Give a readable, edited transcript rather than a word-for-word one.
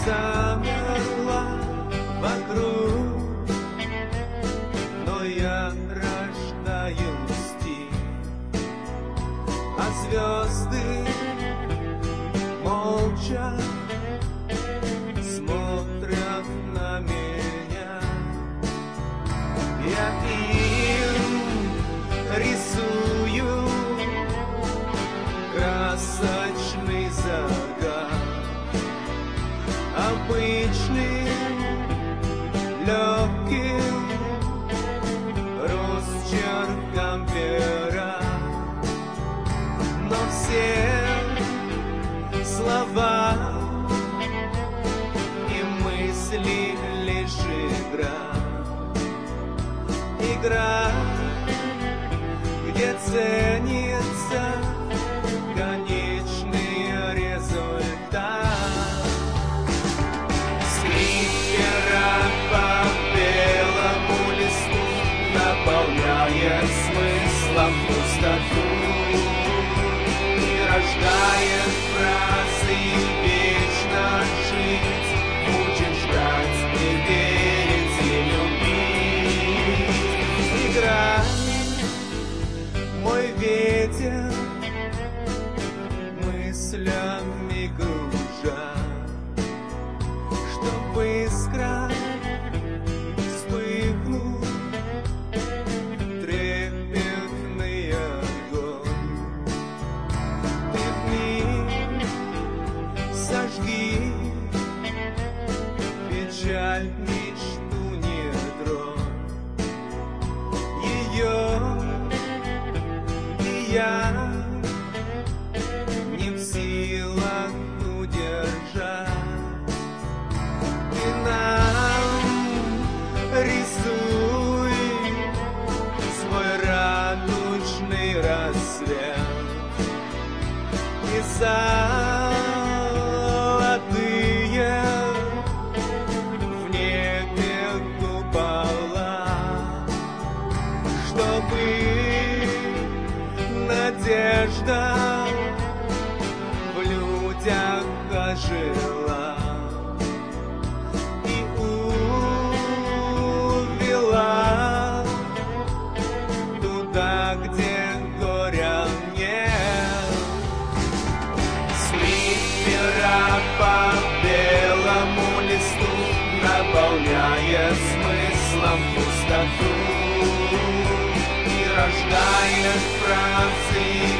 замерла вокруг, но я рождаю стих, а звезды молча смотрят на меня. Я им рисую красочный загад, обычным, легким росчерком пера, но все слова и мысли лишь игра, где ценится конечный результат. Пера по белому листу, наполняя смыслом пустоту, и рождает фразы вечно жить, учит ждать и верить и любить. Играй, мой ветер, мыслями кружа, чтобы искра вспыхнул трепетный огонь. Ты в миг сожги печаль, мечту не тронь. Ее и я не в силах удержать. Рисуй свой радужный рассвет и золотые в небе купола, чтобы надежда в людях ожила. Туда, где горя нет, слив пера по белому листу, наполняя смыслом пустоту, и рождает фразы